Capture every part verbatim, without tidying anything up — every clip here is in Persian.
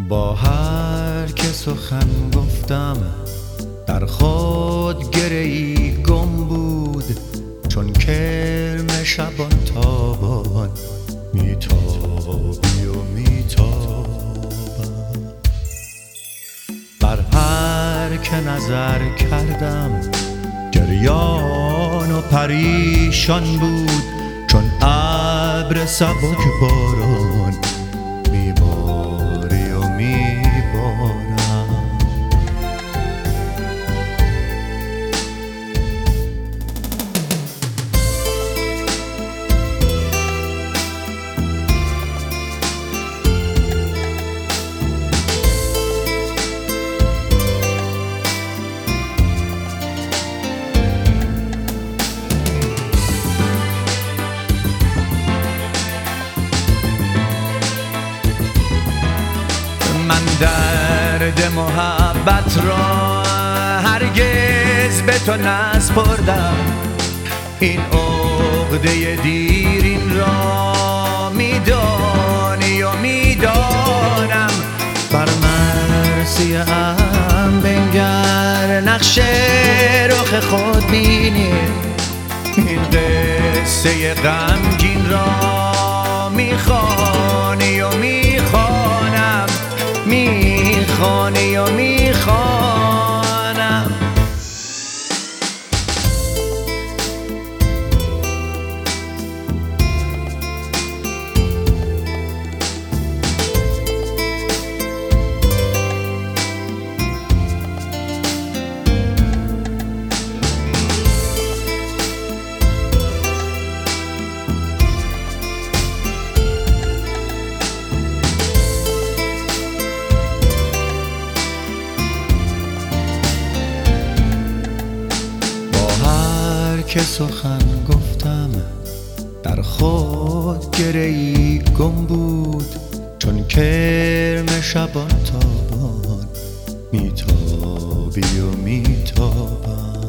با هر که سخن گفتم در خود گره‌ای گم بود، چون کرم شبان تابان میتابی و میتابم. بر هر که نظر کردم گریان و پریشان بود، چون ابر سبک باران میباری و میبارم. من درد محبت را هرگز به تو نسپردم، این عقده دیرین را میدانی و میدانم. بر مرثیه ام بنگر نقش رخ خود بینی، این قصه غمگین را میخوانی و میخوانم، میخوانی و میخوانم. که سخن گفتم در خود گره‌ای گم بود، چون کرم شبان تابان میتابی و میتابم.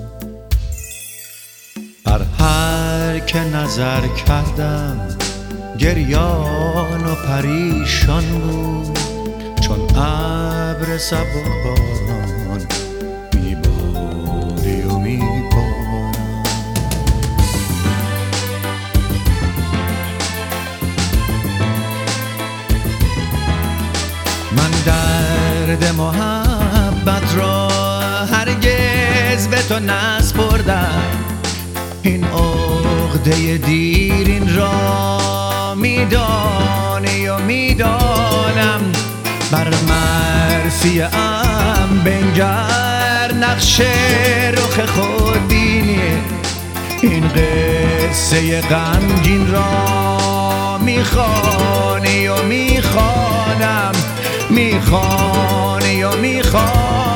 بر هر که نظر کردم گریان و پریشان بود، چون ابر سبک باران میباری و میبارم. من درد محبت را هرگز به تو نسپردم، این عقده دیرین را میدانی و میدانم. بر مرثیه ام بنگر نقش رخ خود بینی، این قصه غمگین را میخوانی و میخوانم، میخوانی و میخوانم.